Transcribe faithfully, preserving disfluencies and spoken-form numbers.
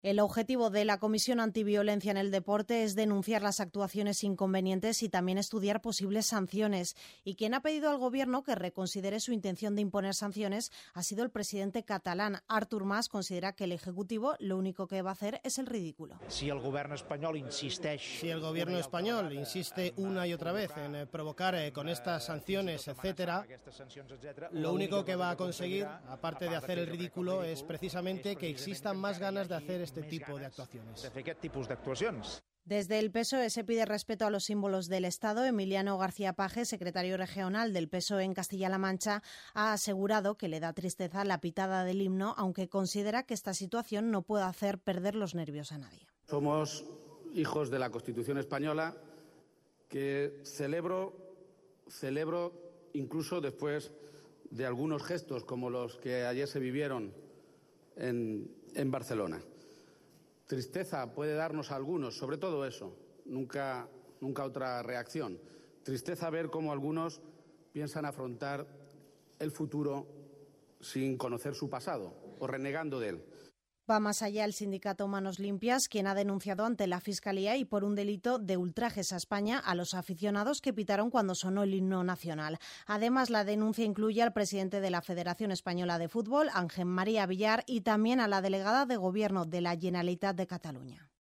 El objetivo de la Comisión Antiviolencia en el Deporte es denunciar las actuaciones inconvenientes y también estudiar posibles sanciones. Y quien ha pedido al Gobierno que reconsidere su intención de imponer sanciones ha sido el presidente catalán. Artur Mas considera que el Ejecutivo lo único que va a hacer es el ridículo. Si el Gobierno español insiste, si el Gobierno español insiste una y otra vez en provocar con estas sanciones, etcétera, lo único que va a conseguir, aparte de hacer el ridículo, es precisamente que existan más ganas de hacer este tipo de actuaciones. Desde el P S O E se pide respeto a los símbolos del Estado. Emiliano García Paje, secretario regional del P S O E en Castilla-La Mancha, ha asegurado que le da tristeza la pitada del himno, aunque considera que esta situación no puede hacer perder los nervios a nadie. Somos hijos de la Constitución española, que celebro, celebro incluso después de algunos gestos como los que ayer se vivieron en, en Barcelona. Tristeza puede darnos a algunos, sobre todo eso, nunca, nunca otra reacción. Tristeza ver cómo algunos piensan afrontar el futuro sin conocer su pasado o renegando de él. Va más allá el sindicato Manos Limpias, quien ha denunciado ante la Fiscalía y por un delito de ultrajes a España a los aficionados que pitaron cuando sonó el himno nacional. Además, la denuncia incluye al presidente de la Federación Española de Fútbol, Ángel María Villar, y también a la delegada de Gobierno de la Generalitat de Cataluña.